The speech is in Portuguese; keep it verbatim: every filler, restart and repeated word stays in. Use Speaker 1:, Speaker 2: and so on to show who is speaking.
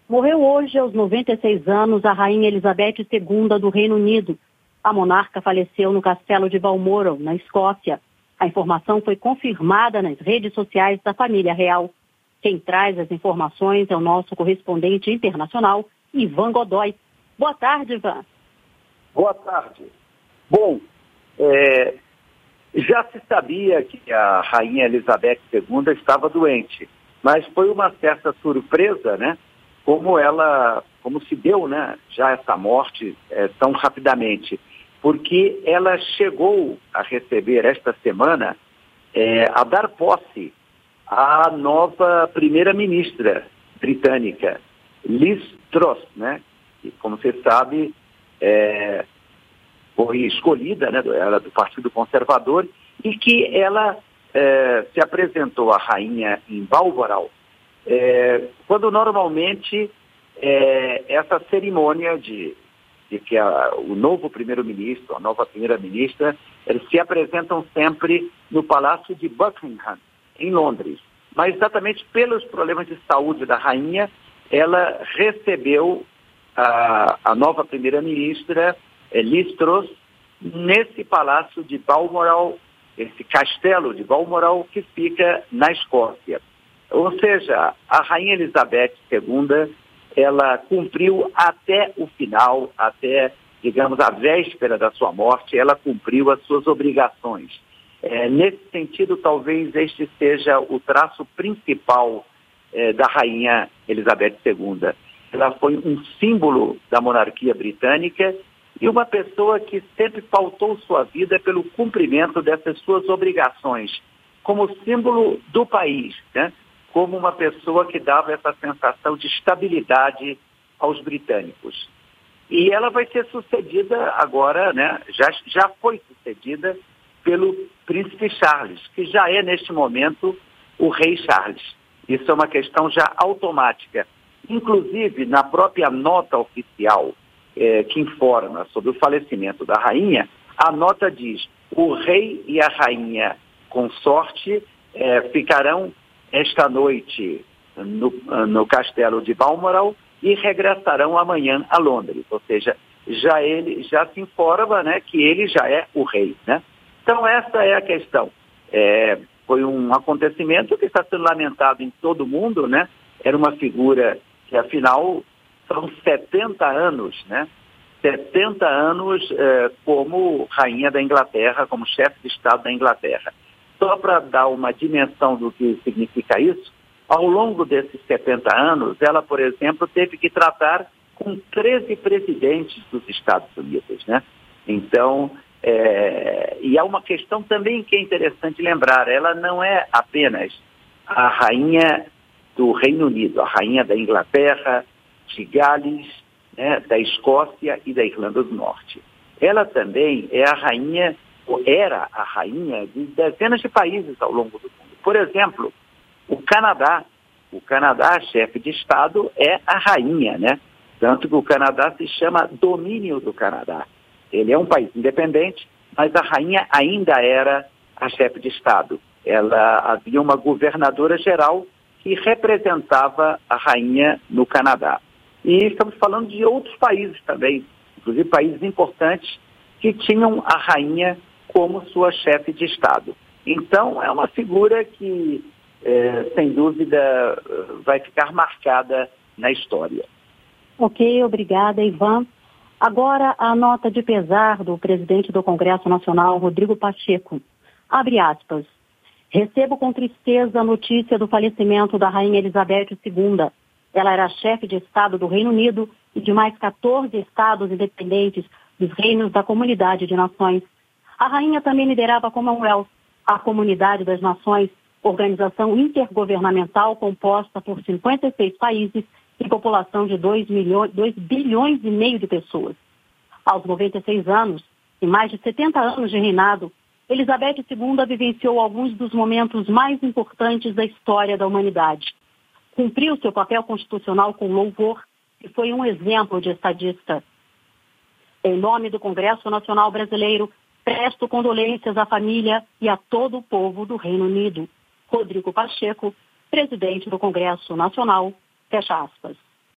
Speaker 1: Morreu hoje, aos noventa e seis anos, a Rainha Elizabeth segunda do Reino Unido. A monarca faleceu no castelo de Balmoral, na Escócia. A informação foi confirmada nas redes sociais da família real. Quem traz as informações é o nosso correspondente internacional, Ivan Godoy. Boa tarde, Ivan.
Speaker 2: Boa tarde. Bom, é, já se sabia que a Rainha Elizabeth segunda estava doente, mas foi uma certa surpresa, né? Como ela, como se deu, né, já essa morte é, tão rapidamente, porque ela chegou a receber esta semana, é, a dar posse à nova primeira-ministra britânica, Liz Truss, né, que, como você sabe, é, foi escolhida, né, ela do Partido Conservador, e que ela é, se apresentou à rainha em Balmoral, É, quando normalmente é, essa cerimônia de, de que a, o novo primeiro-ministro, a nova primeira-ministra, eles se apresentam sempre no Palácio de Buckingham, em Londres. Mas exatamente pelos problemas de saúde da rainha, ela recebeu a, a nova primeira-ministra, Liz Truss, nesse Palácio de Balmoral, esse castelo de Balmoral que fica na Escócia. Ou seja, a Rainha Elizabeth segunda, ela cumpriu até o final, até, digamos, a véspera da sua morte, ela cumpriu as suas obrigações. É, nesse sentido, talvez este seja o traço principal é, da Rainha Elizabeth segunda. Ela foi um símbolo da monarquia britânica e uma pessoa que sempre pautou sua vida pelo cumprimento dessas suas obrigações, como símbolo do país, né? Como uma pessoa que dava essa sensação de estabilidade aos britânicos. E ela vai ser sucedida agora, né, já, já foi sucedida pelo príncipe Charles, que já é, neste momento, o rei Charles. Isso é uma questão já automática. Inclusive, na própria nota oficial eh, que informa sobre o falecimento da rainha, a nota diz: o rei e a rainha consorte eh, ficarão esta noite no, no castelo de Balmoral e regressarão amanhã a Londres. Ou seja, já ele já se informa, né, que ele já é o rei, né? Então essa é a questão. É, foi um acontecimento que está sendo lamentado em todo o mundo, né? Era uma figura que, afinal, são setenta anos, né? setenta anos é, como rainha da Inglaterra, como chefe de Estado da Inglaterra. Só para dar uma dimensão do que significa isso, ao longo desses setenta anos, ela, por exemplo, teve que tratar com treze presidentes dos Estados Unidos, né? Então, é... e há uma questão também que é interessante lembrar, ela não é apenas a rainha do Reino Unido, a rainha da Inglaterra, de Gales, né, da Escócia e da Irlanda do Norte. Ela também é a rainha era a rainha de dezenas de países ao longo do mundo. Por exemplo, o Canadá. O Canadá, chefe de Estado, é a rainha, né? Tanto que o Canadá se chama Domínio do Canadá. Ele é um país independente, mas a rainha ainda era a chefe de Estado. Ela havia uma governadora geral que representava a rainha no Canadá. E estamos falando de outros países também, inclusive países importantes que tinham a rainha como sua chefe de Estado. Então, é uma figura que, é, sem dúvida, vai ficar marcada na história.
Speaker 1: Ok, obrigada, Ivan. Agora, a nota de pesar do presidente do Congresso Nacional, Rodrigo Pacheco. Abre aspas. Recebo com tristeza a notícia do falecimento da Rainha Elizabeth segunda. Ela era chefe de Estado do Reino Unido e de mais quatorze estados independentes dos reinos da Comunidade de Nações. A rainha também liderava a Commonwealth, a Comunidade das Nações, organização intergovernamental composta por cinquenta e seis países e população de dois bilhões e meio de pessoas. Aos noventa e seis anos e mais de setenta anos de reinado, Elizabeth segunda vivenciou alguns dos momentos mais importantes da história da humanidade. Cumpriu seu papel constitucional com louvor e foi um exemplo de estadista. Em nome do Congresso Nacional Brasileiro, presto condolências à família e a todo o povo do Reino Unido. Rodrigo Pacheco, presidente do Congresso Nacional, fecha aspas.